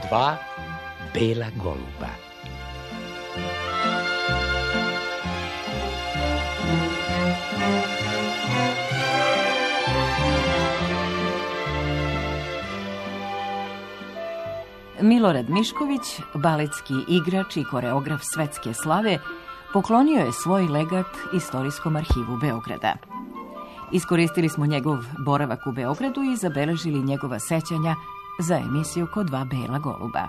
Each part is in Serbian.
2 bela goluba. Milorad Mišković, baletski igrač i koreograf svetske slave, poklonio je svoj legat Istorijskom arhivu Beograda. Iskoristili smo njegov boravak u Beogradu i zabeležili njegova sećanja za emisiju Ko 2 bela goluba.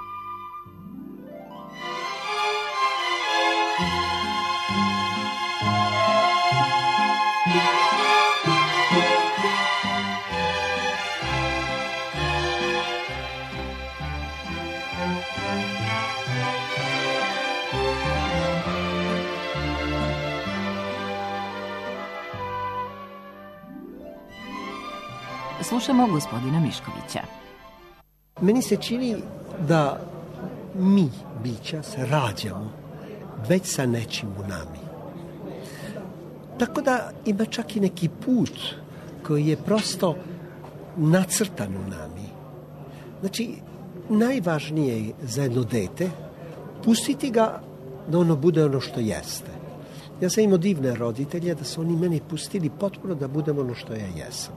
Slušamo gospodina Miškovića. Meni se čini da mi, bića, se rađamo već sa nečim u nami. Tako da ima čak i neki put koji je prosto nacrtan u nami. Znači, najvažnije je za jedno dete pustiti ga da ono bude ono što jeste. Ja sam imao divne roditelje da su oni meni pustili potpuno da budem ono što ja jesam.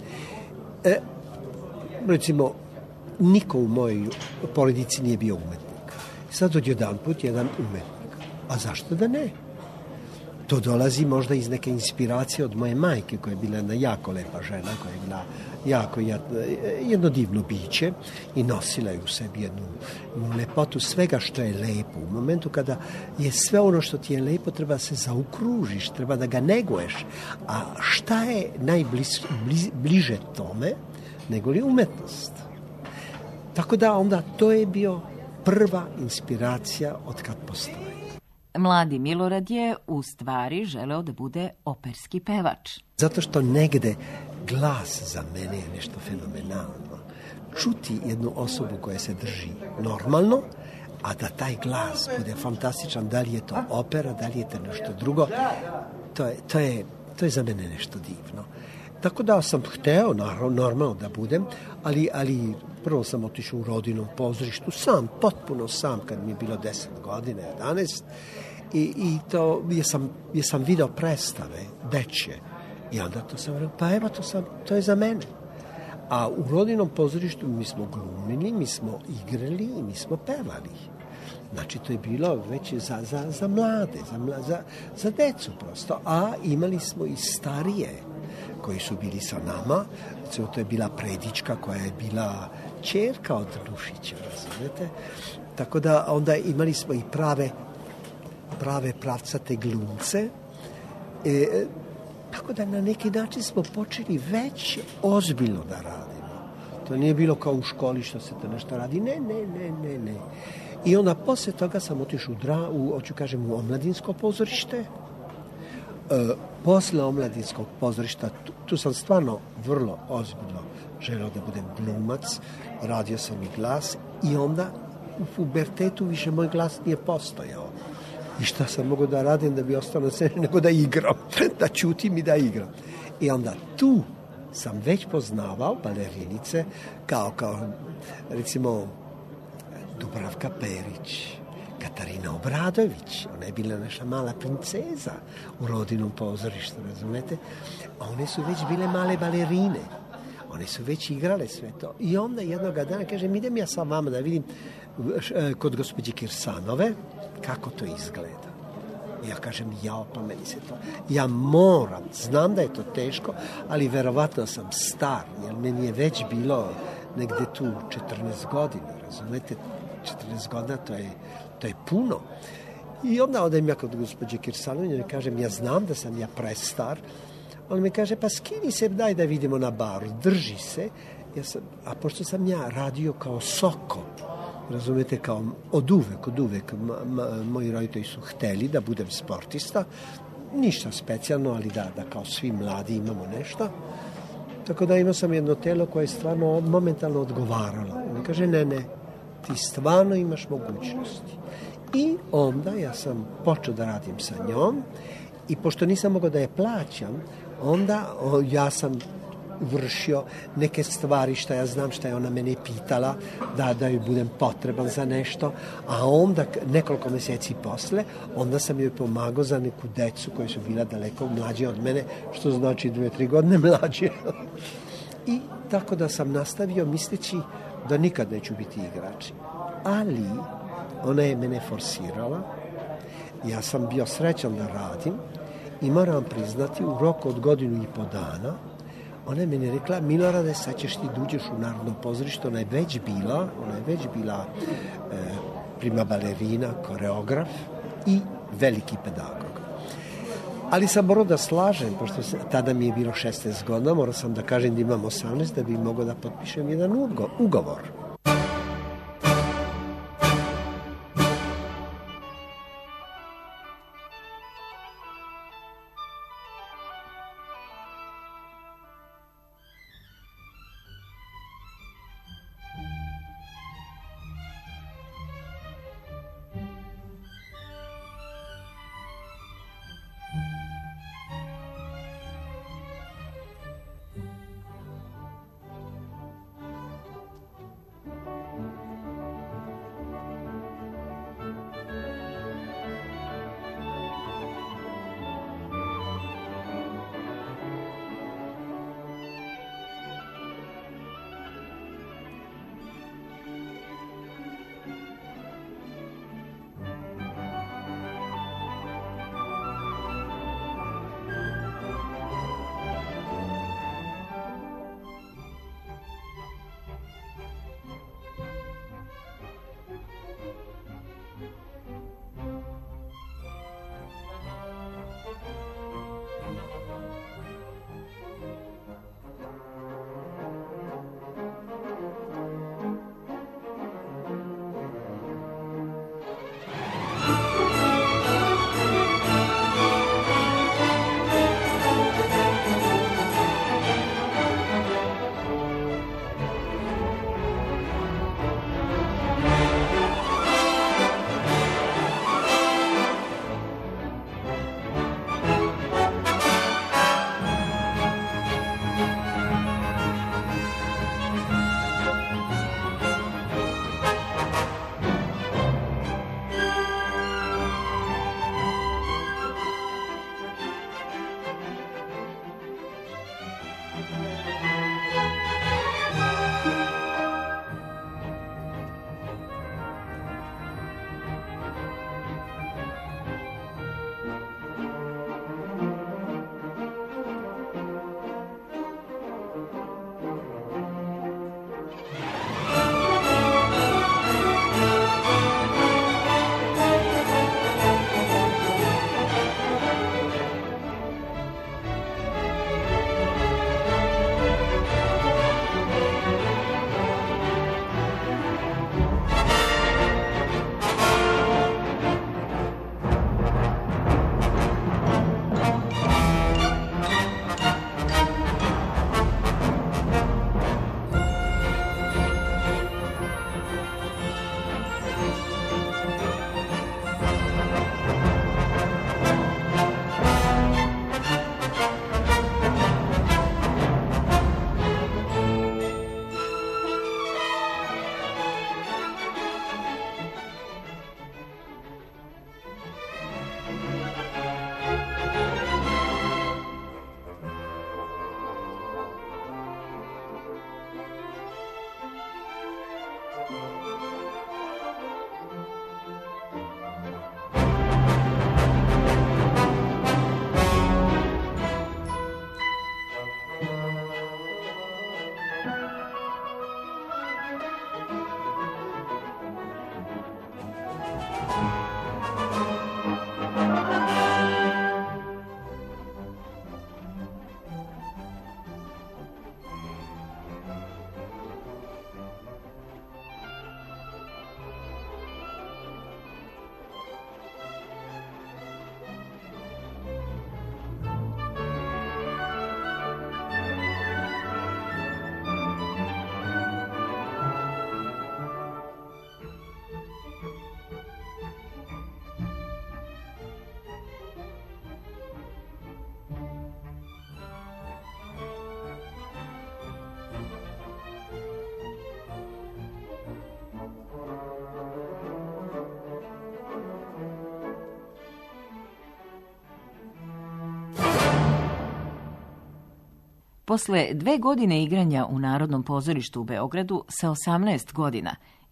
Recimo, niko u mojoj porodici nije bio umetnik. Sad odjedan put jedan umetnik. A zašto da ne? To dolazi možda iz neke inspiracije od moje majke, koja je bila jedna jako lepa žena, koja je bila jedno divno biće i nosila je u sebi jednu lepotu svega što je lepo. U momentu kada je sve ono što ti je lepo, treba da se zaokružiš, treba da ga neguješ. A šta je najbliže tome nego li umetnost? Tako da onda to je bio prva inspiracija od kad postoji. Mladi Milorad je u stvari želeo da bude operski pevač. Zato što negde glas za mene je nešto fenomenalno. Čuti jednu osobu koja se drži normalno, a da taj glas bude fantastičan, da li je to opera, da li je to nešto drugo, to je za mene nešto divno. Tako da sam hteo normalno da budem, ali prvo sam otišao u Rodinom pozorištu sam, potpuno sam, kad mi je bilo 10 godina, 11, i to jesam video predstave dečje. I onda to sam rekao, pa evo to je za mene. A u Rodinom pozorištu mi smo glumili, mi smo igrali i mi smo pevali. Znači, to je bilo već za mlade, za decu prosto. A imali smo i starije koji su bili sa nama. To je bila Predička koja je bila ćerka od Nušića, razumete? Tako da onda imali smo i prave pravcate glumce. Tako da na neki način smo počeli već ozbiljno da radimo. To nije bilo kao u školi što se to nešto radi. Ne. I onda posle toga sam otišao u omladinsko pozorište. Posle omladinskog pozorišta, tu sam stvarno vrlo ozbiljno želeo da budem glumac, radio sam i glas i onda u pubertetu više moj glas nije postojao. I šta sam mogao da radim da bi ostao na sceni nego da igram, da ćutim i da igram. I onda tu sam već poznavao balerinice kao recimo Dubravka Perić, Katarina Obradović, ona je bila naša mala princeza u Rodinom pozorištu, razumete? A one su već bile male balerine. One su već igrale sve to. I onda jednog dana kažem, idem ja sa vama da vidim kod gospođe Kirsanove kako to izgleda. Ja kažem, pa meni se to... Ja moram, znam da je to teško, ali verovatno sam star, jer meni je već bilo negde tu 14 godina, razumete? 14 godina, to je puno. I onda odem ja kod gospođe Kirsanove i kažem, ja znam da sam ja prestar. On mi kaže, pa skini se, daj da vidimo na baru, drži se. A pošto sam ja radio kao soko, razumete, kao od uvek, moji roditelji su hteli da budem sportista, ništa specijalno, ali da kao svi mladi imamo nešto. Tako da imao sam jedno telo koje je stvarno momentalno odgovaralo. On mi kaže, ne, ti stvarno imaš mogućnosti. I onda ja sam počeo da radim sa njom i pošto nisam mogao da je plaćam, onda ja sam vršio neke stvari što ja znam što je ona mene pitala da joj budem potreban za nešto, a onda nekoliko mjeseci posle onda sam joj pomagao za neku decu koji su bila daleko mlađe od mene, što znači 2-3 godine mlađe. I tako da sam nastavio misleći da nikad neću biti igrač. Ali ona je mene forsirala, ja sam bio srećan da radim i moram priznati u roku od 1.5 godina ona je meni rekla, Milorade, sad ćeš ti duđeš u Narodno pozorište, ona je već bila prima balerina, koreograf i veliki pedagog. Ali sam morao da slažem, pošto tada mi je bilo 16 godina, morao sam da kažem da imam 18 da bi mogao da potpišem jedan ugovor. Posle 2 godine igranja u Narodnom pozorištu u Beogradu sa 18 godina,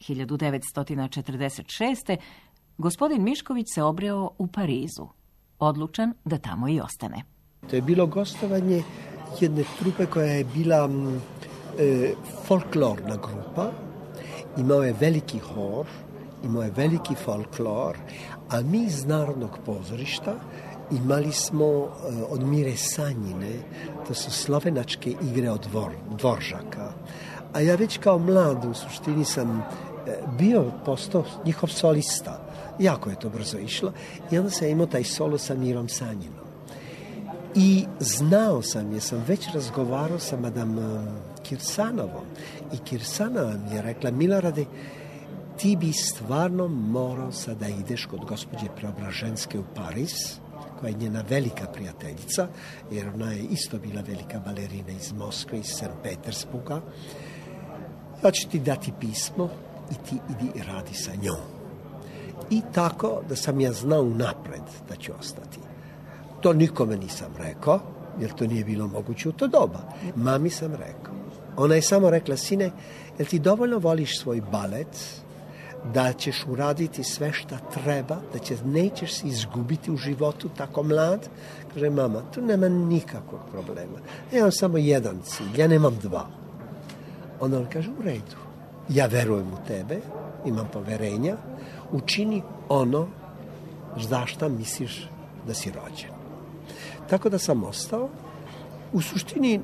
1946. gospodin Mišković se obreo u Parizu, odlučan da tamo i ostane. To je bilo gostovanje jedne trupe koja je bila folklorna grupa. Imao je veliki hor, imao je veliki folklor, a mi iz Narodnog pozorišta imali smo od Mire Sanjine, to su slovenačke igre od Dvoržaka. A ja već kao mlad u suštini sam postao njihov solista. Jako je to brzo išlo i onda sam imao taj solo sa Mirom Sanjinom. I znao sam, jer sam već razgovarao sa madam Kirsanovom i Kirsanova mi je rekla: Milorade, ti bi stvarno morao sad da ideš kod gospođe Preobraženske u Pariz, koja je njena velika prijateljica, jer ona je isto bila velika balerina iz Moskve, iz St. Petersburga. Ja ću ti dati pismo i ti idi i radi sa njom. I tako da sam ja znao napred da ću ostati. To nikome nisam rekao, jer to nije bilo moguće u to doba. Mami sam rekao. Ona je samo rekla: sine, jel ti dovoljno voliš svoj balet, da ćeš uraditi sve šta treba, da nećeš se izgubiti u životu tako mlad? Kaže: mama, tu nema nikakvog problema. Ja imam samo jedan cilj, ja nemam dva. Onda on kaže: u redu, ja verujem u tebe, imam poverenja, učini ono za šta misliš da si rođen. Tako da sam ostao. U suštini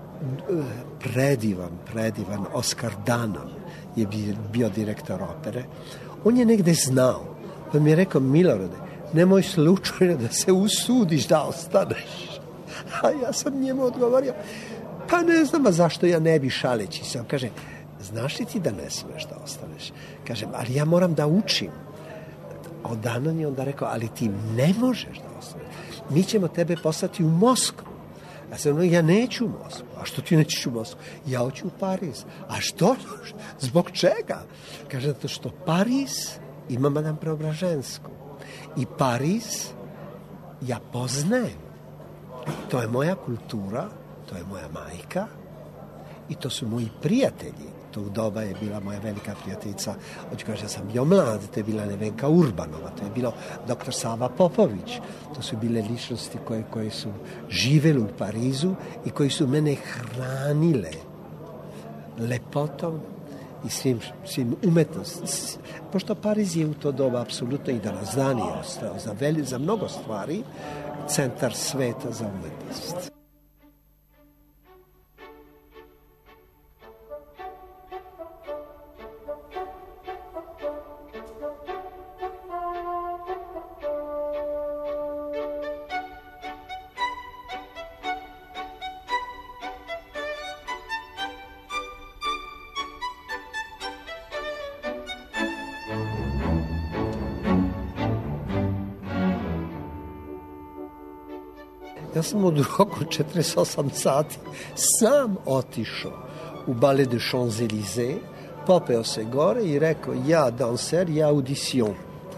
predivan Oskar Danon je bio direktor opere. On je negde znao, pa mi je rekao: Milorade, nemoj slučajno da se usudiš da ostaneš. A ja sam njemu odgovorio: pa ne znam, a zašto ja ne bi, šaleći sam. Kaže: znaš li ti da ne smiješ da ostaneš? Kažem: ali ja moram da učim. A Danon je onda rekao: ali ti ne možeš da ostaneš. Mi ćemo tebe poslati u Moskvu. Ja sam rekao: ja neću u Moskvu. A što ti nećeš u Moskvu? Ja hoću u Pariz. A što? Zbog čega? Kaže: zato što Pariz ima madam Preobražensku. I Pariz ja poznajem. To je moja kultura, to je moja majka i to su moji prijatelji. Tog doba je bila moja velika prijateljica, hoću kažem, ja sam bio mlad, to je bila Nevenka Urbanova, to je bilo dr. Sava Popović, to su bile ličnosti koje su živele u Parizu i koji su mene hranile lepotom i svim umetnostima. Pošto Pariz je u to doba apsolutno i danas dan je ostao za mnogo stvari centar sveta za umetnost. Ja sam od roku 48 sati sam otišao u Ballet de Champs-Élysées, popeo se gore i rekao: ja danser, ja audition.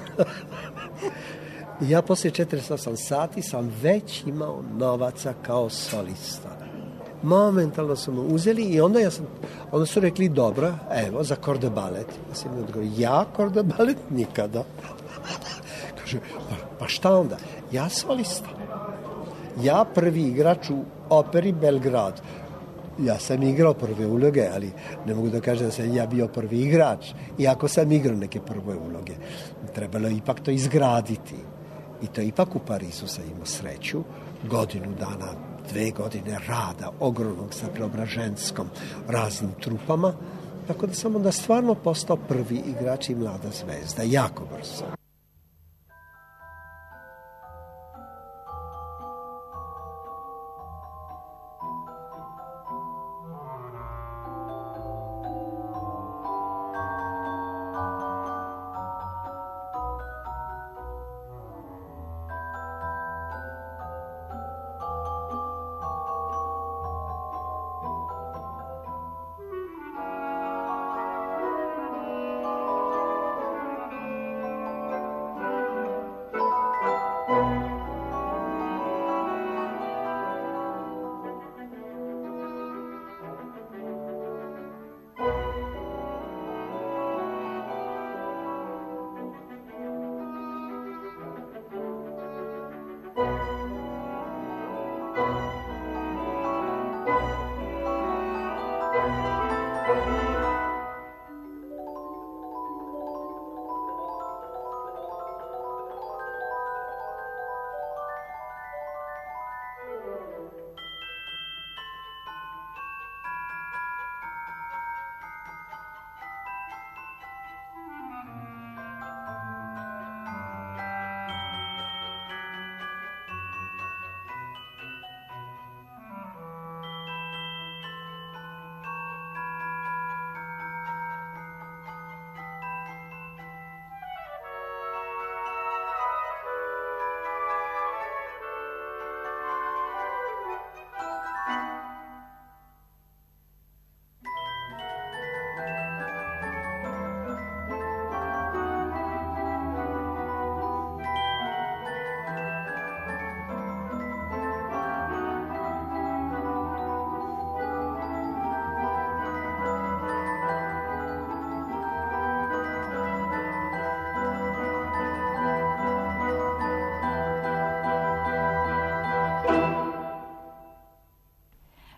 Ja poslije 48 sati sam već imao novaca kao solista. Momentalno su me uzeli i onda su rekli: dobro, evo, za Corps de Ballet. Ja sam im odgovorio: ja Corps de Ballet nikada. Kaže: pa šta onda? Ja solista. Ja prvi igrač u operi Belgrad. Ja sam igrao prve uloge, ali ne mogu da kažem da sam ja bio prvi igrač. Iako sam igrao neke prve uloge. Trebalo ipak to izgraditi. I to ipak u Parizu sam imao sreću. Godinu dana, 2 godine rada ogromnog sa Preobraženskom, raznim trupama. Tako da sam onda stvarno postao prvi igrač i mlada zvezda. Jako brzo.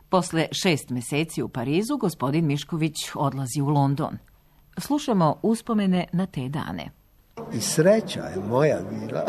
Posle 6 meseci u Parizu, gospodin Mišković odlazi u London. Slušamo uspomene na te dane. I sreća je moja bila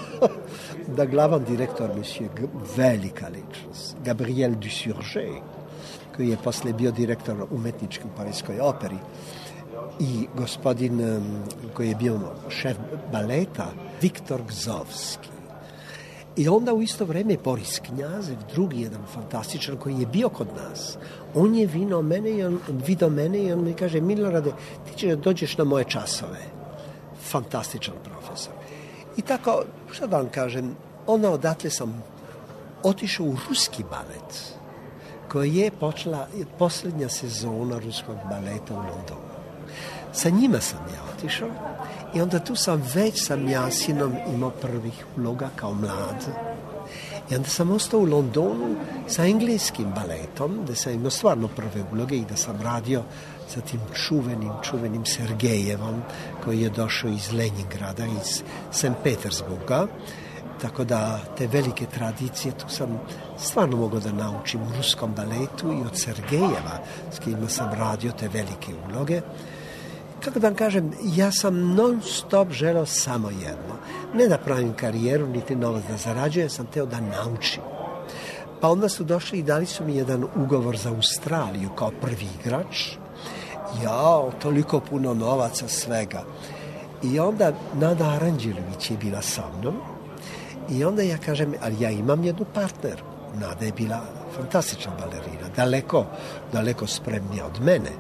da glavan direktor, velika ličnost, Gabriel Dusurgé, koji je posle bio direktor umetničke u Parijskoj operi, i gospodin koji je bio šef baleta, Viktor Gzovski. I onda u isto vreme Boris Knjazev, drugi jedan fantastičan koji je bio kod nas. On je vidio mene i on mi kaže: Milorade, ti ćeš dođeš na moje časove. Fantastičan profesor. I tako, šta da vam kažem, onda odatle sam otišao u ruski balet, koji je počela posljednja sezona ruskog baleta u Londonu. Sa njima sam ja otišao i onda tu sam već sa Mjasinom imao prvih uloga kao mlad. I onda sam ostao u Londonu sa engleskim baletom, da sam imao stvarno prve uloge i da sam radio sa tim čuvenim Sergejevom, koji je došao iz Leningrada, iz St. Petersburga. Tako da te velike tradicije, tu sam stvarno mogao da naučim u ruskom baletu i od Sergejeva, s kojima sam radio te velike uloge. Kako da vam kažem, ja sam non stop želeo samo jedno. Ne da pravim karijeru, niti novac da zarađujem, sam teo da naučim. Pa onda su došli i dali su mi jedan ugovor za Australiju kao prvi igrač. Jao, toliko puno novaca, svega. I onda Nada Aranđelović je bila sa mnom. I onda ja kažem, ali ja imam jednu partneru. Nada je bila fantastična balerina, daleko spremnija od mene.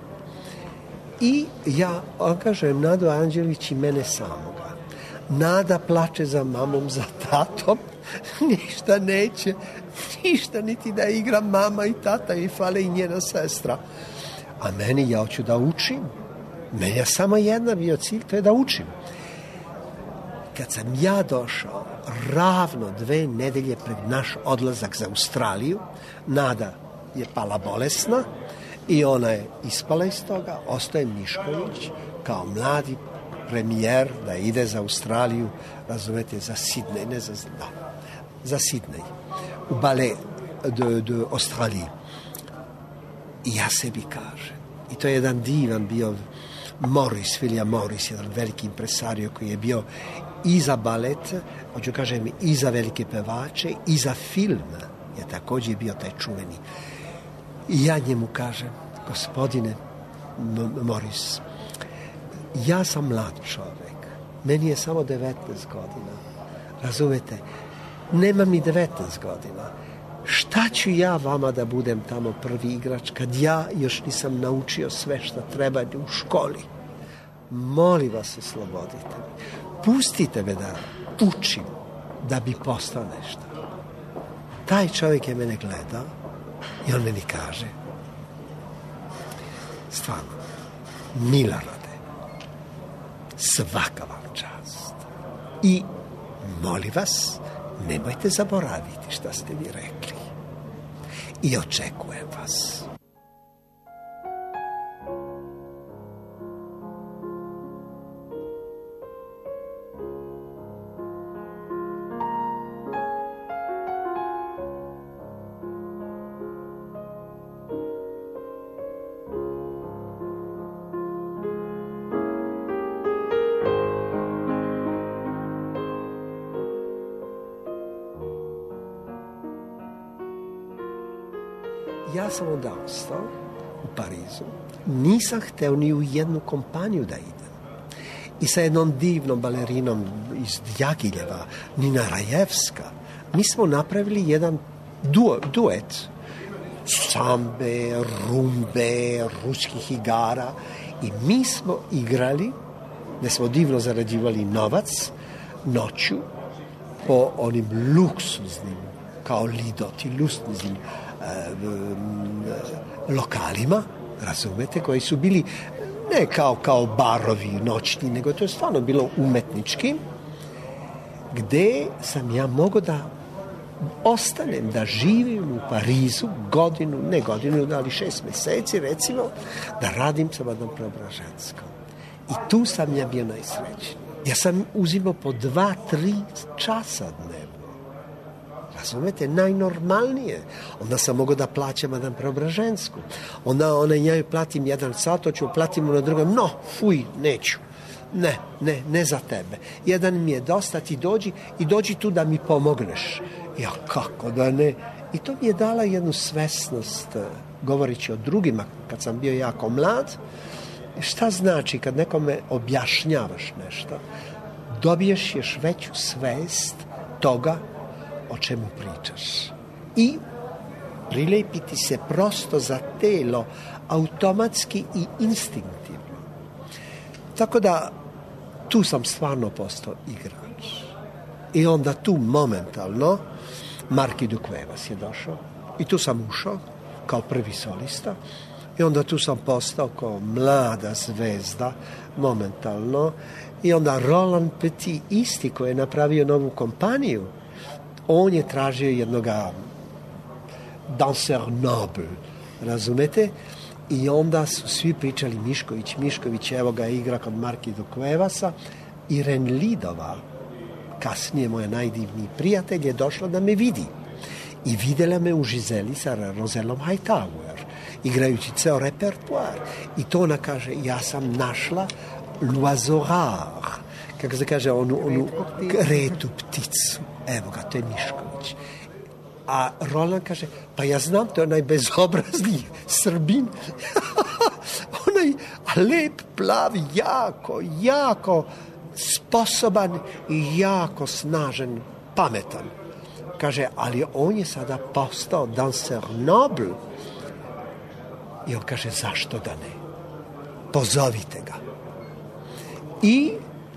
I ja angažujem Nadu Aranđelović i mene samoga. Nada plače za mamom, za tatom, ništa neće, ništa niti da igra mama i tata i fale i njena sestra. A meni, ja hoću da učim. Meni je samo jedna bio cilj, to je da učim. Kad sam ja došao, ravno 2 nedelje pred naš odlazak za Australiju, Nada je pala bolesna i ona je ispala iz toga, ostaje Mišković kao mladi premijer da ide za Australiju, razumete, za Sidney, ne za Sidney, u ballet de Australije. I ja sebi kažem, i to je jedan divan bio William Morris, jedan veliki impresario koji je bio i za balet, hoću kažem, i za velike pevače, i za film je također bio taj čuveni. I ja njemu kažem, gospodine Morris, ja sam mlad čovjek, meni je samo 19 godina, razumete, nemam ni 19 godina. Šta ću ja vama da budem tamo prvi igrač kad ja još nisam naučio sve što treba u školi? Molim vas, oslobodite me. Pustite me da učim da bi postao nešto. Taj čovjek je mene gledao i on meni kaže, stvarno, Milorade, svaka vam čast. I molim vas, nemojte zaboraviti šta ste mi rekli. I očekujem vas. Ja sam onda ostao u Parizu. Nisam hteo ni u jednu kompaniju da idem. I sa jednom divnom balerinom iz Djagiljeva, Nina Rajevska, mi smo napravili jedan duet. Sambe, rumbe, ruskih igara. I mi smo igrali, da smo divno zarađivali novac, noću, po onim luksuznim, kao Lido, ti luksuznim lokalima, razumete, koji su bili ne kao barovi noćni, nego to je stvarno bilo umetnički, gde sam ja mogao da ostanem, da živim u Parizu ne godinu, ali 6 meseci, recimo, da radim sa Madame Preobrazhenskom. I tu sam ja bio najsrećniji. Ja sam uzimao po 2-3 časa dnevno. Razumete, najnormalnije. Onda sam mogao da plaćam Madame Preobražensku. Ona njoj platim 1 sat, hoću platim na drugom. No, fuj, neću. Ne za tebe. Jedan mi je dosta, ti dođi tu da mi pomogneš. Ja, kako da ne? I to mi je dala jednu svesnost, govoreći o drugima, kad sam bio jako mlad. Šta znači kad nekome objašnjavaš nešto? Dobiješ još veću svest toga o čemu pričaš. I prilepiti se prosto za telo, automatski i instinktivno. Tako da tu sam stvarno postao igrač. I onda tu momentalno Marquis de Cuevas je došao i tu sam ušao kao prvi solista i onda tu sam postao kao mlada zvezda momentalno i onda Roland Petit isti koji je napravio novu kompaniju, on je tražio jednoga danseur noble, razumete? I onda su svi pričali Mišković, evo ga igra kod Marquis de Cuevasa. I Renlidova, kasnije moja najdivniji prijatelj, je došla da me vidi. I videla me u Žizeli sa Roselom Hightower, igrajući ceo repertoar. I to ona kaže, ja sam našla l'oiseau rare, kako se kaže, onu retu pticu. Evo ga, to je Mišković. A Roland kaže, pa ja znam, to je onaj bezobrazni Srbin. Onaj lep, plav, jako sposoban i jako snažen, pametan. Kaže, ali on je sada postao danseur noble. I on kaže, zašto da ne? Pozovite ga. I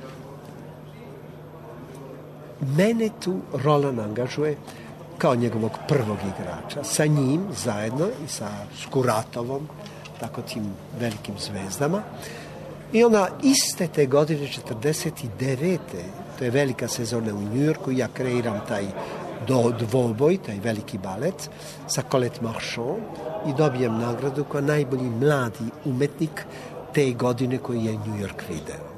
mene tu Roland angažuje kao njegovog prvog igrača. Sa njim zajedno i sa Skuratovom, tako tim velikim zvezdama. I ona iste te godine, 49. To je velika sezona u Njujorku, ja kreiram taj dvoboj, taj veliki balet sa Colette Marchand i dobijem nagradu kao najbolji mladi umetnik te godine koji je Njujork video.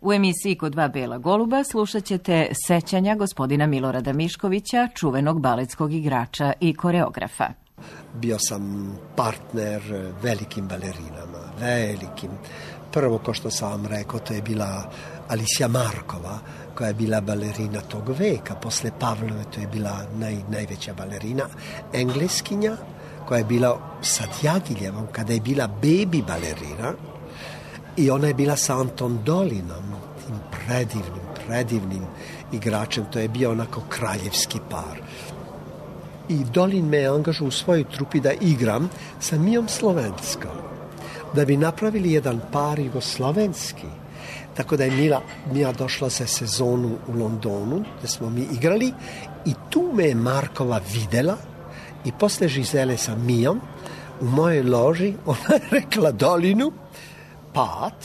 U emisiji Kod dva bela goluba slušat ćete sećanja gospodina Milorada Miškovića, čuvenog baletskog igrača i koreografa. Bio sam partner velikim balerinama, velikim. Prvo, ko što sam vam rekao, to je bila Alicija Markova, koja je bila balerina tog veka. Posle Pavlove to je bila najveća balerina. Engleskinja, koja je bila sa Djagiljevom, kada je bila baby balerina. I ona je bila sa Anton Dolinom, tim predivnim igračem. To je bio onako kraljevski par. I Dolin me angažao u svojoj trupi da igram sa Mijom Slovenskom, da bi napravili jedan par jugoslovenski. Tako da je Mija došla za sezonu u Londonu, gde smo mi igrali, i tu me je Markova videla i posle Žizele sa Mijom u mojoj loži ona je rekla Dolinu, Pat,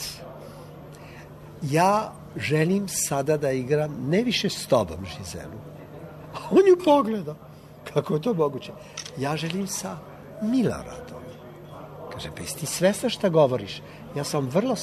ja želim sada da igram ne više s tobom, Žizelu. A on ju pogleda. Kako je to moguće? Ja želim sa Miloradom. Kaže, pa jesi ti svesna šta govoriš? Ja sam vrlo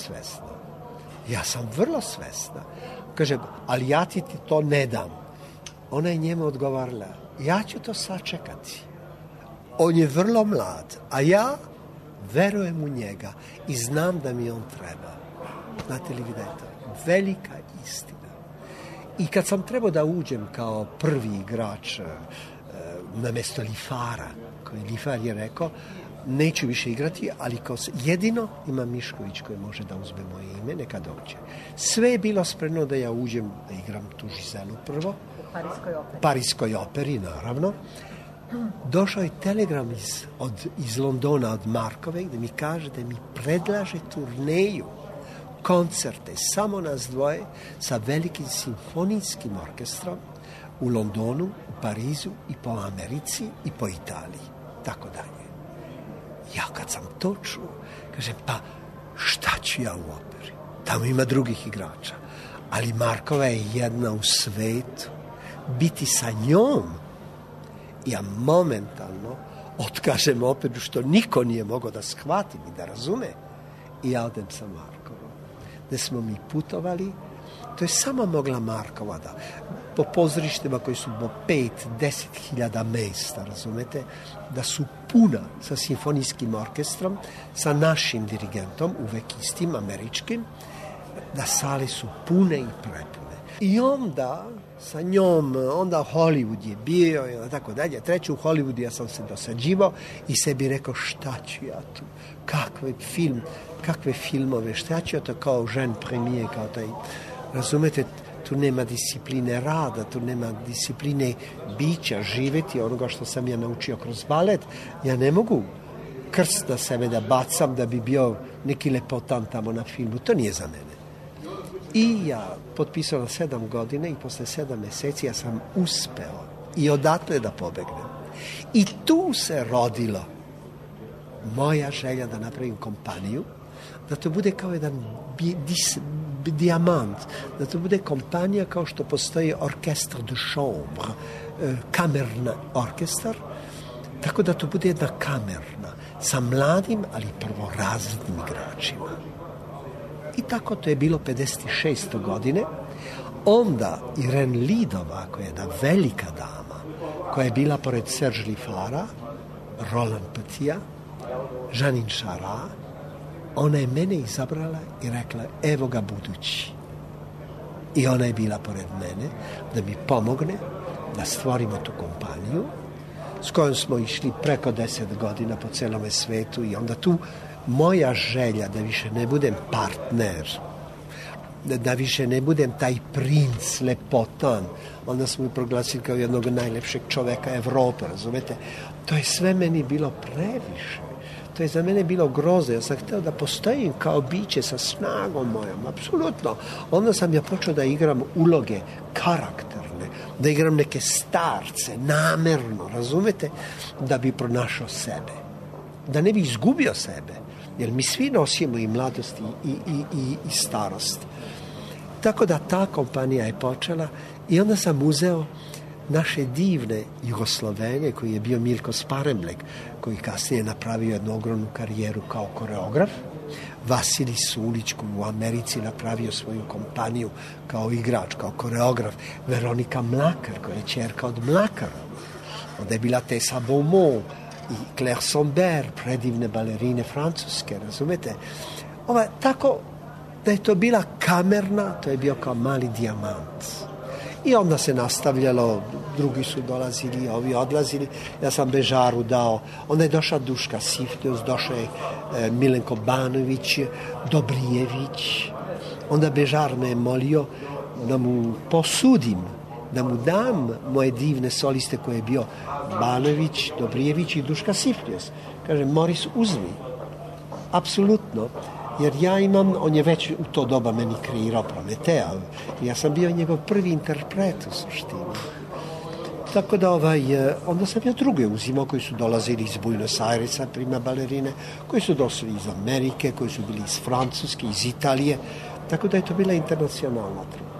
svesna. Kaže, ali ja ti to ne dam. Ona je njemu odgovarala, ja ću to sačekati. On je vrlo mlad, a ja verujem u njega i znam da mi on treba. Znate li gde je to? Velika istina. I kad sam trebao da uđem kao prvi igrač na mesto Lifara, koji Lifar je rekao, neću više igrati, ali jedino ima Mišković koji može da uzme moje ime, neka dođe. Sve je bilo spremno da ja uđem, da igram tu Žizelu prvo. U Parijskoj operi, naravno. Došao je telegram iz Londona, od Markove, gde mi kaže da mi predlaže turneju, koncerte, samo nas dvoje, sa velikim simfonijskim orkestrom u Londonu, u Parizu i po Americi i po Italiji. Tako dalje. Ja kad sam to čuo, kažem, pa šta ću ja u operi? Tamo ima drugih igrača. Ali Markova je jedna u svetu. Biti sa njom, ja momentalno otkažem operu što niko nije mogao da shvati ni da razume. I ja odem sa Markovom. Gde smo mi putovali, to je samo mogla Markova da po pozorištima koji su po 5-10 hiljada mesta, razumete, da su puna sa simfonijskim orkestrom, sa našim dirigentom, uvek istim, američkim, da sale su pune i prepune. I onda sa njom, onda Hollywood je bio i tako dalje. Treće, u Hollywoodu ja sam se dosađivao i sebi rekao, šta ću ja tu, kakve filmove, šta ću ja to kao žen premije, kao taj, razumete, tu nema discipline rada, tu nema discipline bića, živeti onoga što sam ja naučio kroz balet. Ja ne mogu krst na sebe da bacam da bi bio neki lepotan tamo na filmu. To nije za mene. I ja potpisao na 7 godina i posle 7 meseci ja sam uspeo i odatle da pobegnem. I tu se rodilo moja želja da napravim kompaniju, da to bude kao jedan dijamant, da to bude kompanija kao što postoji orkestar de chambre, kamerna orkestar, tako da to bude jedna kamerna, sa mladim, ali prvorazrednim igračima. I tako to je bilo 56. godine. Onda Irene Lidova, koja je jedna velika dama, koja je bila pored Serge Lifara, Roland Petija, Janine Chara, ona je mene izabrala i rekla, evo ga budući. I ona je bila pored mene da mi pomogne da stvorimo tu kompaniju s kojom smo išli preko 10 godina po celome svetu i onda tu moja želja da više ne budem partner, da više ne budem taj princ, lepotan, onda smo mi proglasili kao jednog najlepšeg čoveka Evrope, razumete? To je sve meni bilo previše. To je za mene bilo grozno. Ja sam htio da postojim kao biće sa snagom mojom, apsolutno. Onda sam ja počeo da igram uloge karakterne, da igram neke starce, namerno, razumete? Da bi pronašao sebe. Da ne bi izgubio sebe. Jer mi svi nosimo i mladost i starost. Tako da ta kompanija je počela i onda sam uzeo naše divne Jugoslovene, koji je bio Milko Sparemlek, koji kasnije je napravio jednu ogromnu karijeru kao koreograf, Vasilij Sulić koji u Americi napravio svoju kompaniju kao igrač, kao koreograf, Veronika Mlakar koja je ćerka od Mlakara. Onda je bila Tessa Beaumont i Claire Somber, predivne balerine francuske, razumete? Tako da je to bila kamerna, to je bio kao mali dijamant. I onda se nastavljalo, drugi su dolazili, ovi odlazili. Ja sam Bežaru dao, onda je došla Duška Sifljus, došao je Milenko Banović, Dobrijević. Onda Bežar me je molio da mu posudim, da mu dam moje divne soliste koje je bio Banović, Dobrijević i Duška Sifljus. Kaže, Moris, uzmi. Apsolutno. Jer ja imam, on je već u to doba meni kreirao Prometea. Ja sam bio njegov prvi interpret u suštini. Tako da onda sam ja druge uzimao koji su dolazili iz Buenos Airesa, prima balerine, koji su došli iz Amerike, koji su bili iz Francuske, iz Italije. Tako da je to bila internacionalna trupa.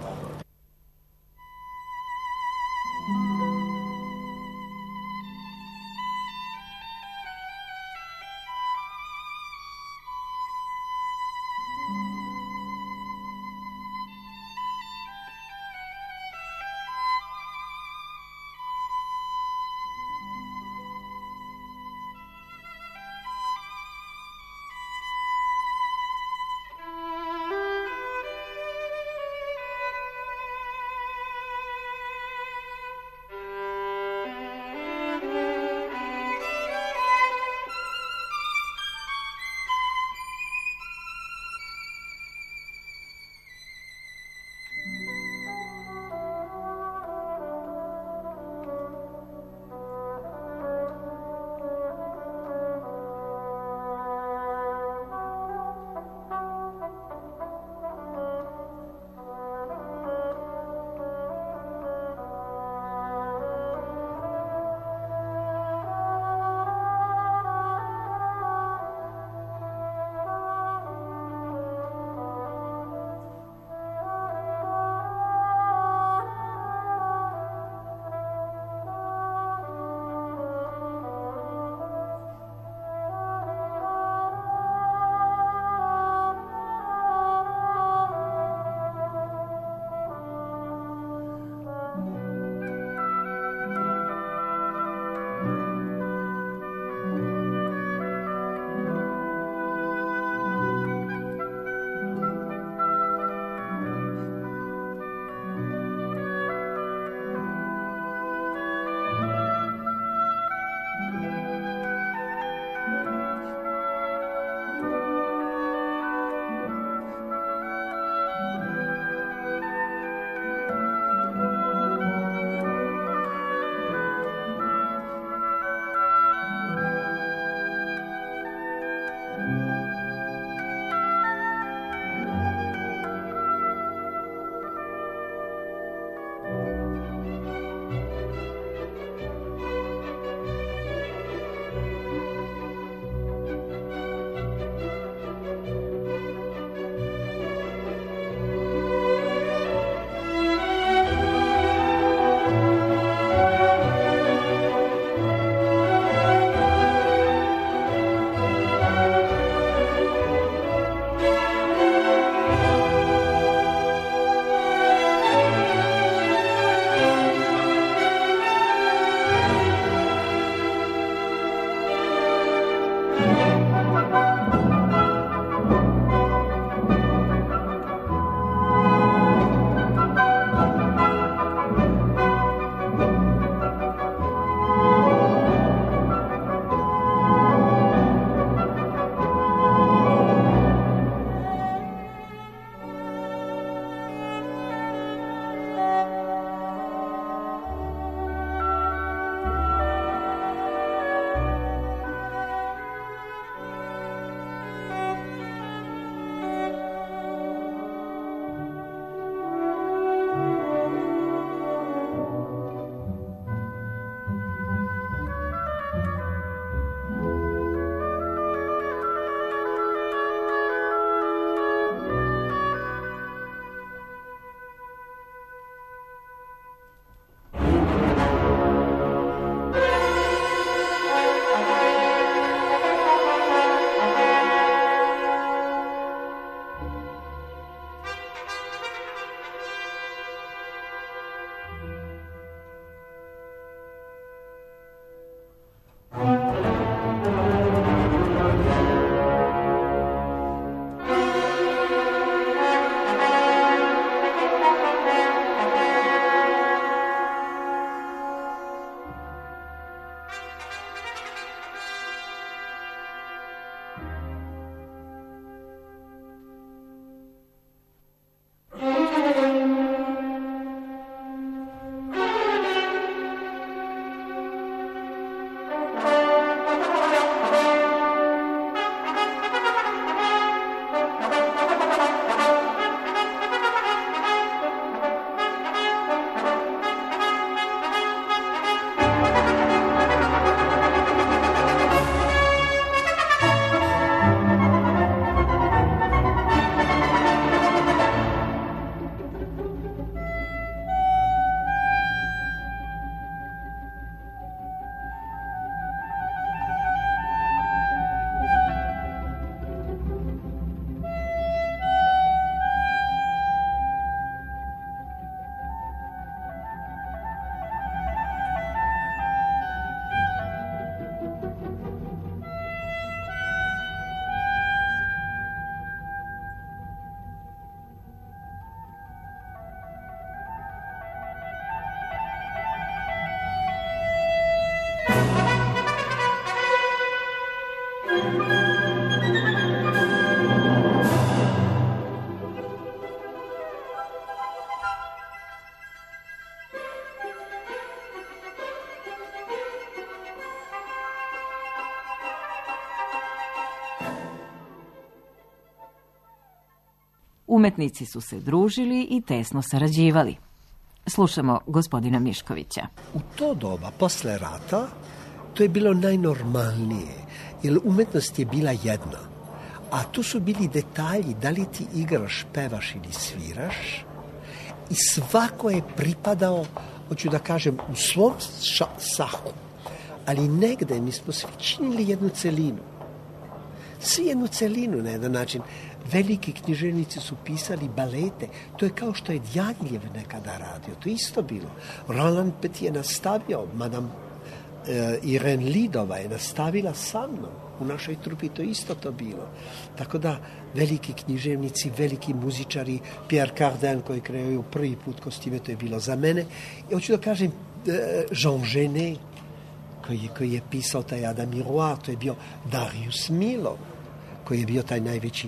Umetnici su se družili i tesno sarađivali. Slušamo gospodina Miškovića. U to doba, posle rata, to je bilo najnormalnije, jer umetnost je bila jedna. A tu su bili detalji, da li ti igraš, pevaš ili sviraš. I svako je pripadao, hoću da kažem, u svom sahu. Ali negde mi smo svi činili jednu celinu. Svi jednu celinu na jedan način. Veliki književnici su pisali balete. To je kao što je Djagiljev nekada radio. To je isto bilo. Roland Petit je nastavio, Madame Irene Lidova je nastavila sa mnom. U našoj trupi to isto to bilo. Tako da veliki književnici, veliki muzičari, Pierre Cardin koji kreiraju prvi put kostime, to je bilo za mene. I hoću da kažem Jean Genet koji je pisao taj Adam Miroir, to je bio Darius Milhaud, koji je bio taj najveći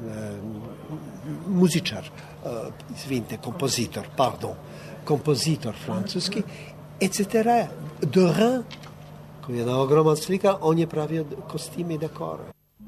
muzičar, izvinite, kompozitor francuski, etc. Derain, koji je jedna ogroman slika, on je pravio kostime i dekore.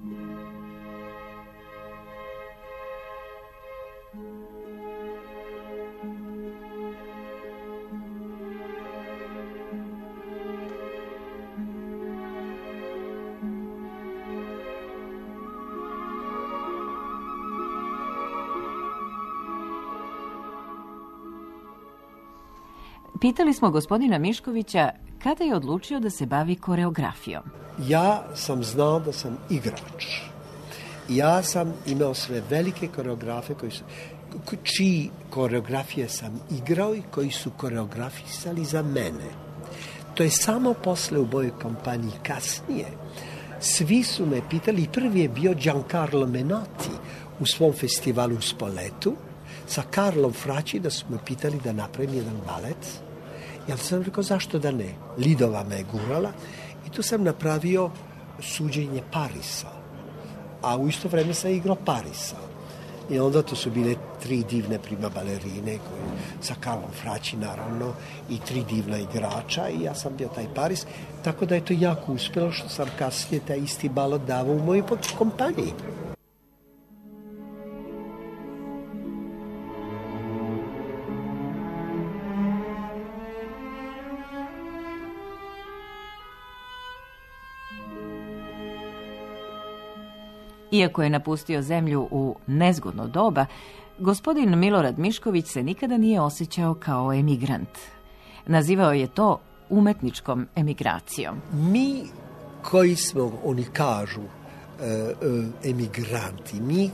Pitali smo gospodina Miškovića kada je odlučio da se bavi koreografijom. Ja sam znao da sam igrač. Ja sam imao sve velike koreografe čiji koreografije sam igrao i koji su koreografisali za mene. To je samo posle u mojoj kompaniji kasnije. Svi su me pitali, prvi je bio Giancarlo Menotti u svom festivalu u Spoletu sa Karlom Fraći, da su me pitali da napravim jedan balet. Ja sam rekao, zašto da ne? Lidova me je gurala i tu sam napravio Suđenje Parisa. A u isto vreme sam igrao Parisa. I onda to su bile 3 divne prima balerine sa Karlom Fraći, naravno, i 3 divna igrača i ja sam bio taj Paris. Tako da je to jako uspjelo što sam kasnije taj isti balet davao u mojoj kompaniji. Iako je napustio zemlju u nezgodno doba, gospodin Milorad Mišković se nikada nije osjećao kao emigrant. Nazivao je to umetničkom emigracijom. Mi koji smo, oni kažu, emigranti, mi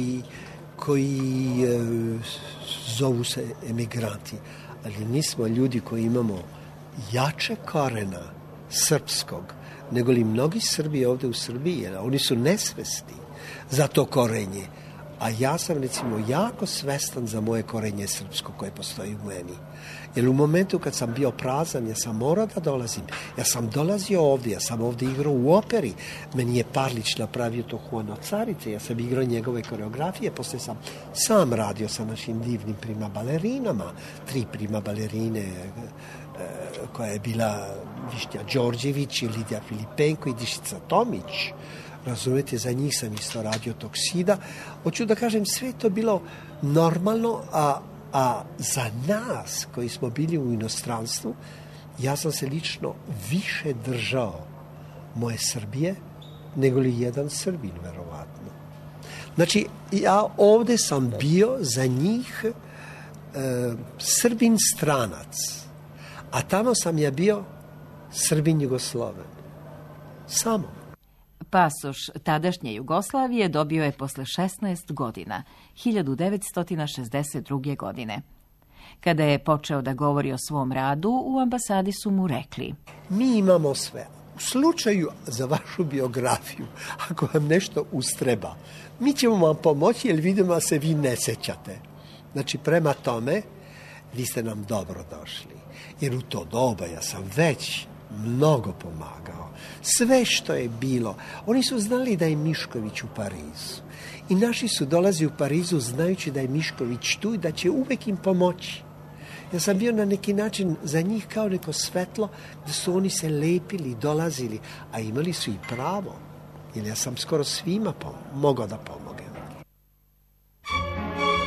koji zovu se emigranti, ali mi smo ljudi koji imamo jače korena srpskog, nego li mnogi Srbi ovde u Srbiji, jer oni su nesvesni za to korenje. A ja sam, recimo, jako svestan za moje korenje srpsko koje postoji u meni. Jer u momentu kad sam bio prazan, ja sam morao da dolazim. Ja sam dolazio ovdje, ja sam ovdje igrao u operi. Meni je Parlić napravio to Juana Carice, ja sam igrao njegove koreografije, poslije sam sam radio sa našim divnim prima balerinama. 3 prima balerine koja je bila Višnja Đorđević i Lidija Filipenko i Dišica Tomić. Razumete, za njih sam isto radio Toksida. Hoću da kažem, sve to bilo normalno, a za nas koji smo bili u inostranstvu, ja sam se lično više držao moje Srbije nego li jedan Srbin, verovatno. Znači, ja ovde sam bio za njih Srbin stranac, a tamo sam ja bio Srbin Jugosloven. Samo. Pasoš tadašnje Jugoslavije dobio je posle 16 godina, 1962. godine. Kada je počeo da govori o svom radu, u ambasadi su mu rekli: mi imamo sve. U slučaju za vašu biografiju, ako vam nešto ustreba, mi ćemo vam pomoći jer vidimo da se vi ne sećate. Znači, prema tome, vi ste nam dobro došli. Jer u to doba ja sam već mnogo pomagao. Sve što je bilo. Oni su znali da je Mišković u Parizu. I naši su dolazi u Parizu znajući da je Mišković tu i da će uvek im pomoći. Ja sam bio na neki način za njih kao neko svetlo, da su oni se lepili, dolazili, a imali su i pravo. Jer ja sam skoro svima mogao da pomogem.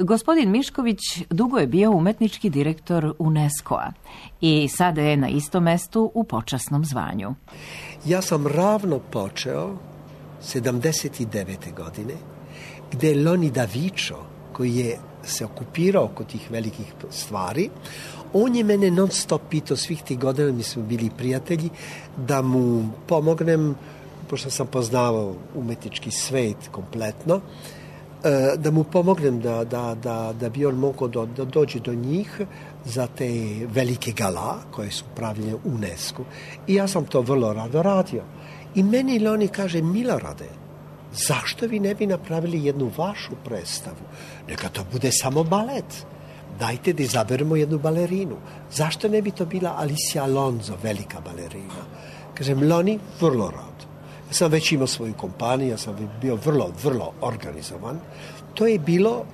Gospodin Mišković dugo je bio umetnički direktor UNESCO-a i sada je na istom mestu u počasnom zvanju. Ja sam ravno počeo 79. godine, gdje je Loni Davičo, koji je se okupirao kod tih velikih stvari, on je mene non stop pitao svih tih godina, mi smo bili prijatelji, da mu pomognem, pošto sam poznavao umetnički svet kompletno, da mu pomognem da bi on mogao da dođe do njih za te velike gala koje su pravljene u UNESCO. I ja sam to vrlo rado radio. I meni Loni kaže, Milorade, zašto vi ne bi napravili jednu vašu predstavu? Neka to bude samo balet. Dajte da izaberemo jednu balerinu. Zašto ne bi to bila Alicia Alonso, velika balerina? Kažem, Loni, vrlo rado. Ja sam već imao svoju kompaniju, ja sam bio vrlo organizovan. To je bilo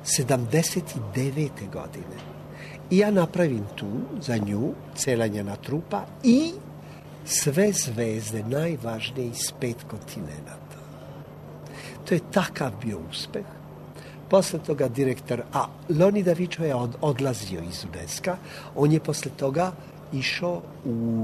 79. godine. I ja napravim tu, za nju, cela njena trupa i sve zvezde najvažnije iz 5 kontinenta. To je takav bio uspeh. Posle toga direktor, Loni Davičo je odlazio iz UNESCO, on je posle toga išao u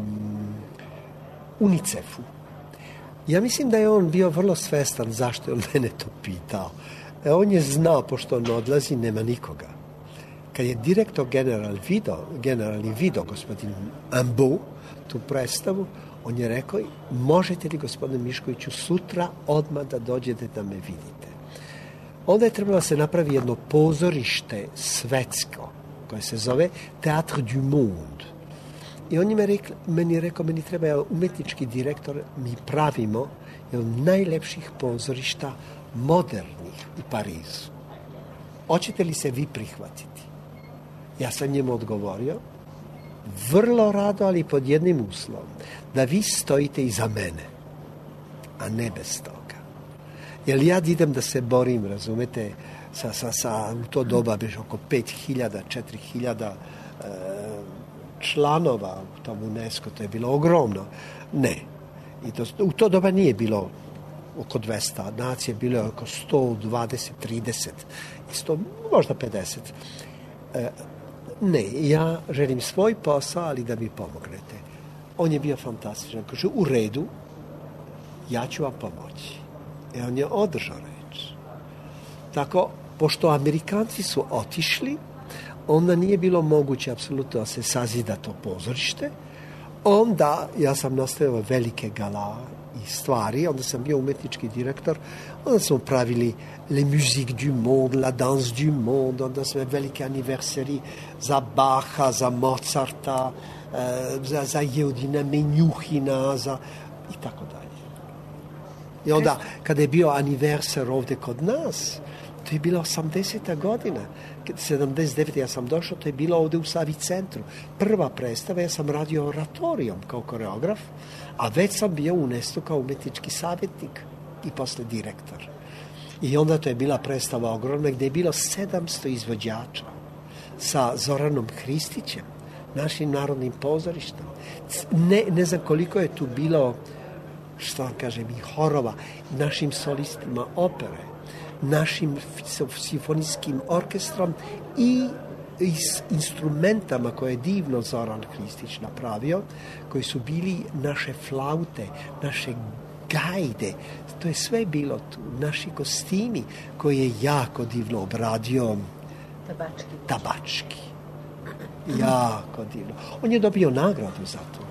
UNICEF-u. Ja mislim da je on bio vrlo svestan zašto je on mene to pitao. On je znao, pošto on odlazi, nema nikoga. Kad je direktor generalni video, gospodin Ambo, tu predstavu, on je rekao, možete li, gospodine Miškoviću, sutra odmah da dođete da me vidite. Onda je trebalo se napravi jedno pozorište svetsko, koje se zove Théâtre du Monde. I on je meni rekao, meni treba umetnički direktor, mi pravimo jedan od najlepših pozorišta modernih u Parizu. Hoćete li se vi prihvatiti? Ja sam njemu odgovorio, vrlo rado, ali pod jednim uslovom, da vi stojite iza mene, a ne bez toga. Jer ja idem da se borim, razumete, u to doba biš oko 5.000, 4.000 članova u tom UNESCO, to je bilo ogromno. Ne. U to doba nije bilo oko 200 nacije, bilo je oko 120, 30, možda 50. Ne, ja želim svoj posao, ali da mi pomognete. On je bio fantastičan. Kaže, u redu, ja ću vam pomoći. I on je održao reč. Tako, pošto Amerikanci su otišli, onda nije bilo moguće apsolutno da se sazida to pozorište. Onda, ja sam nastavio velike gala i stvari, onda sam bio umetnički direktor, onda smo pravili les musiques du monde, la danse du monde, onda smo velike aniversari za Bacha, za Mozarta, za Jeudina Menjuhina, i tako dalje. I onda, kada je bio aniversar ovdje kod nas, to je bila 80. godina. 79. ja sam došao, to je bilo ovdje u Savi centru. Prva predstava, ja sam radio oratorijom kao koreograf, a već sam bio u UNESCO kao umetnički savjetnik i posle direktor. I onda to je bila predstava ogromna gdje je bilo 700 izvođača sa Zoranom Hristićem, našim narodnim pozorištem. Ne znam koliko je tu bilo, što vam kažem, i horova, našim solistima opere, našim simfonijskim orkestrom i s instrumentama koje je divno Zoran Hristić napravio, koji su bili naše flaute, naše gajde, to je sve bilo tu, naši kostimi koji je jako divno obradio Tabački. Jako divno. On je dobio nagradu za to.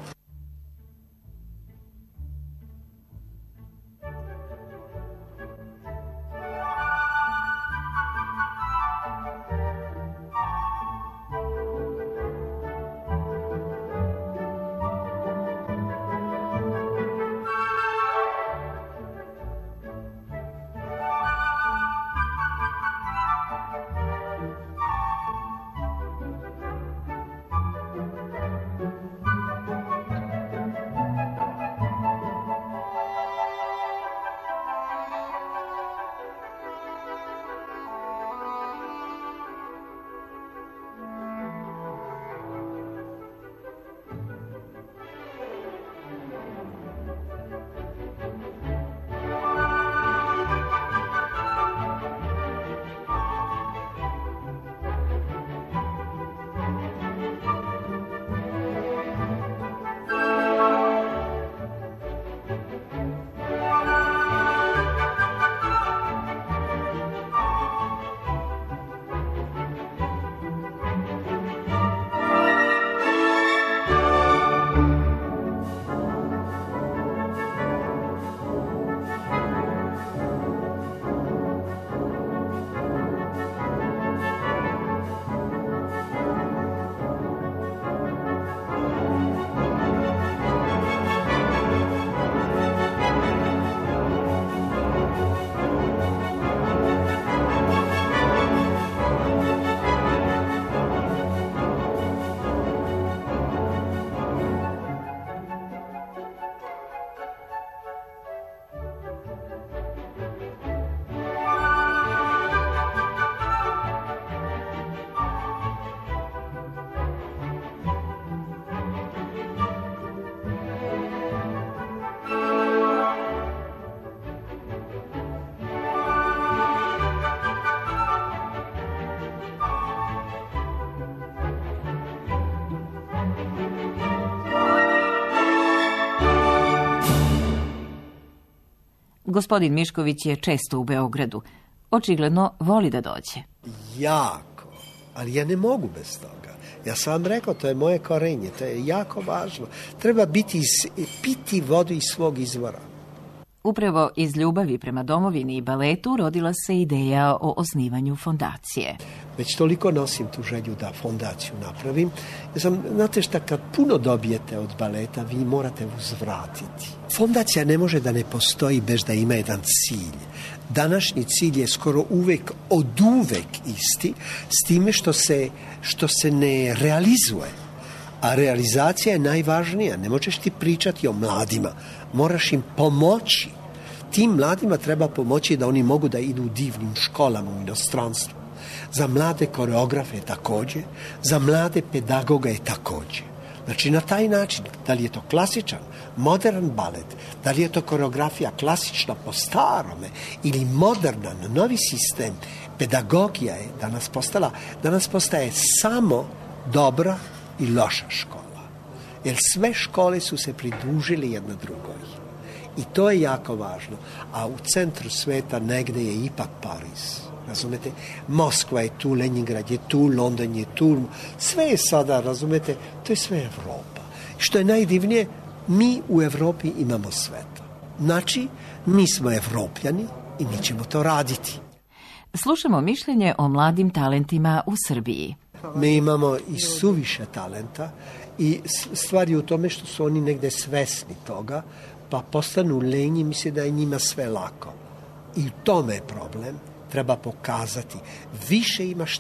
Gospodin Mišković je često u Beogradu. Očigledno voli da dođe. Jako, ali ja ne mogu bez toga. Ja sam vam rekao, to je moje korenje, to je jako važno. Treba piti vodu iz svog izvora. Upravo iz ljubavi prema domovini i baletu rodila se ideja o osnivanju fondacije. Već toliko nosim tu želju da fondaciju napravim. Znate šta, kad puno dobijete od baleta, vi morate uzvratiti. Fondacija ne može da ne postoji bez da ima jedan cilj. Današnji cilj je skoro uvek, oduvek isti, s time što se ne realizuje. A realizacija je najvažnija. Ne možeš ti pričati o mladima. Moraš im pomoći. Tim mladima treba pomoći da oni mogu da idu u divnim školama u inostranstvu. Za mlade koreografe također, za mlade pedagoga je također. Znači na taj način, da li je to klasičan, modern balet, da li je to koreografija klasična po starome ili moderna, novi sistem, pedagogija je danas postaje samo dobra i loša škola. Jer sve škole su se pridružili jedna drugoj. I to je jako važno. A u centru sveta negde je ipak Pariz. Razumete? Moskva je tu, Leningrad je tu, London je tu. Sve je sada, razumete, to je sve Evropa. Što je najdivnije, mi u Evropi imamo sve to. Znači, mi smo Evropljani i mi ćemo to raditi. Slušamo mišljenje o mladim talentima u Srbiji. Mi imamo i suviše talenta i stvar je u tome što su oni negde svesni toga, pa postanu lenji, misle da je njima sve lako. I u tome je problem. Treba pokazati. Više imaš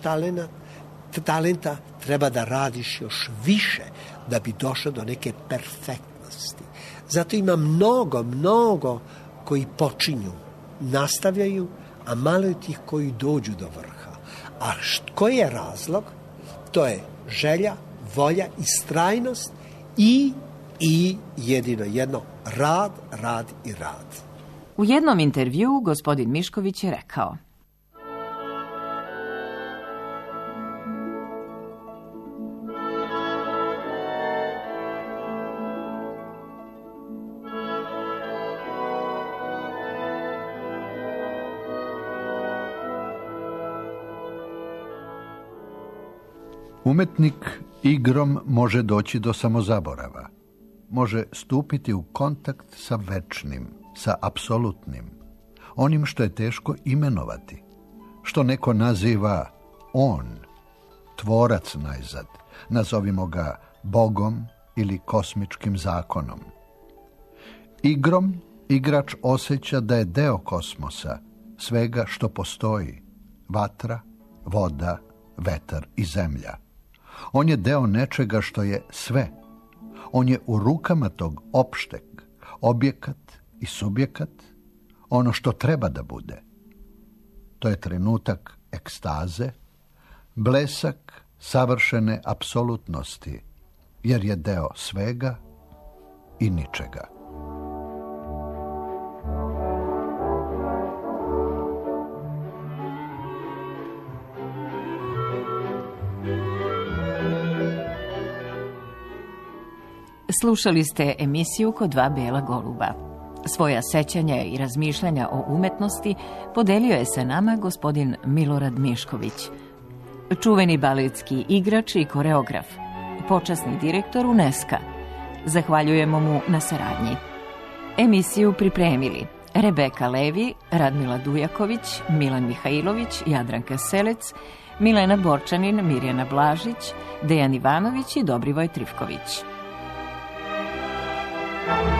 talenta, treba da radiš još više da bi došao do neke perfektnosti. Zato ima mnogo koji počinju, nastavljaju, a malo je tih koji dođu do vrha. A koji je razlog? To je želja, volja, istrajnost i jedino rad i rad. U jednom intervjuu gospodin Mišković je rekao: Umetnik igrom može doći do samozaborava. Može stupiti u kontakt sa večnim, sa apsolutnim, onim što je teško imenovati, što neko naziva on, tvorac najzad, nazovimo ga Bogom ili kosmičkim zakonom. Igrom igrač osjeća da je deo kosmosa, svega što postoji, vatra, voda, vetar i zemlja. On je deo nečega što je sve. On je u rukama tog opšteg, objekat i subjekat, ono što treba da bude. To je trenutak ekstaze, blesak savršene apsolutnosti, jer je deo svega i ničega. Slušali ste emisiju Kod dva bela goluba. Svoja sećanja i razmišljanja o umetnosti podelio je sa nama gospodin Milorad Mišković, čuveni baletski igrač i koreograf, počasni direktor UNESCO. Zahvaljujemo mu na saradnji. Emisiju pripremili Rebeka Levi, Radmila Dujaković, Milan Mihajlović, Jadranka Selec, Milena Borčanin, Mirjana Blažić, Dejan Ivanović i Dobrivoj Trifković.